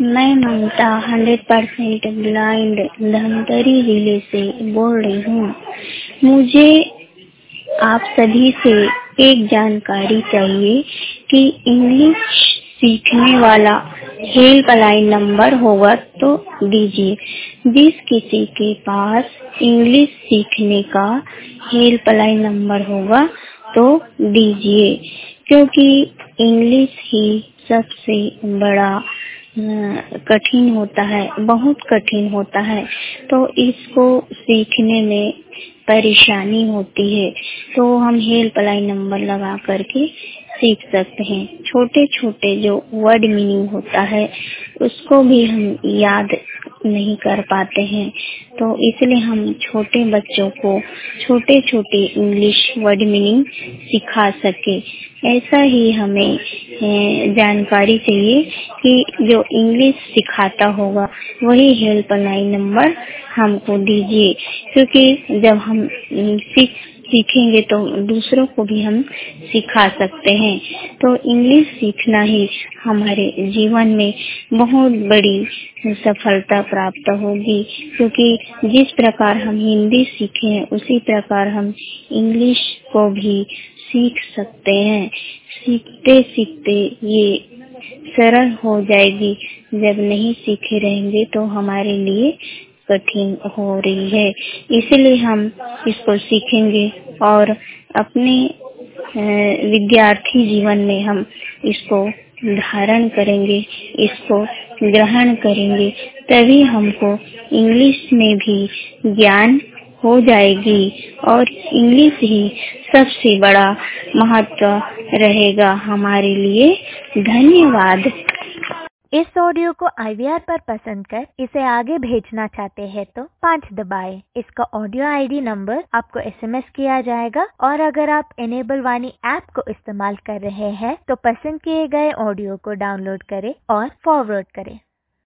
मैं ममता 100% ब्लाइंड धमतरी जिले से बोल रही हूँ। मुझे आप सभी से एक जानकारी चाहिए कि इंग्लिश सीखने वाला हेल्पलाइन नंबर होगा तो दीजिए। जिस किसी के पास इंग्लिश सीखने का हेल्पलाइन नंबर होगा तो दीजिए, क्योंकि इंग्लिश ही सबसे बड़ा कठिन होता है, बहुत कठिन होता है। तो इसको सीखने में परेशानी होती है, तो हम हेल्पलाइन नंबर लगा करके सीख सकते हैं। छोटे छोटे जो वर्ड मीनिंग होता है उसको भी हम याद नहीं कर पाते हैं, तो इसलिए हम छोटे बच्चों को छोटे छोटे इंग्लिश वर्ड मीनिंग सिखा सके। ऐसा ही हमें जानकारी चाहिए कि जो इंग्लिश सिखाता होगा वही हेल्पलाइन नंबर हमको दीजिए, क्योंकि जब हम सीखेंगे तो दूसरों को भी हम सिखा सकते हैं। तो इंग्लिश सीखना ही हमारे जीवन में बहुत बड़ी सफलता प्राप्त होगी, क्योंकि जिस प्रकार हम हिंदी सीखे हैं उसी प्रकार हम इंग्लिश को भी सीख सकते हैं। सीखते सीखते ये सरल हो जाएगी, जब नहीं सीखे रहेंगे तो हमारे लिए कठिन हो रही है। इसलिए हम इसको सीखेंगे और अपने विद्यार्थी जीवन में हम इसको धारण करेंगे, इसको ग्रहण करेंगे, तभी हमको इंग्लिश में भी ज्ञान हो जाएगी और इंग्लिश ही सबसे बड़ा महत्व रहेगा हमारे लिए। धन्यवाद। इस ऑडियो को IVR पर पसंद कर इसे आगे भेजना चाहते हैं तो 5 दबाएं। इसका ऑडियो ID नंबर आपको SMS किया जाएगा, और अगर आप इनेबल वाणी ऐप को इस्तेमाल कर रहे हैं तो पसंद किए गए ऑडियो को डाउनलोड करें और फॉरवर्ड करें।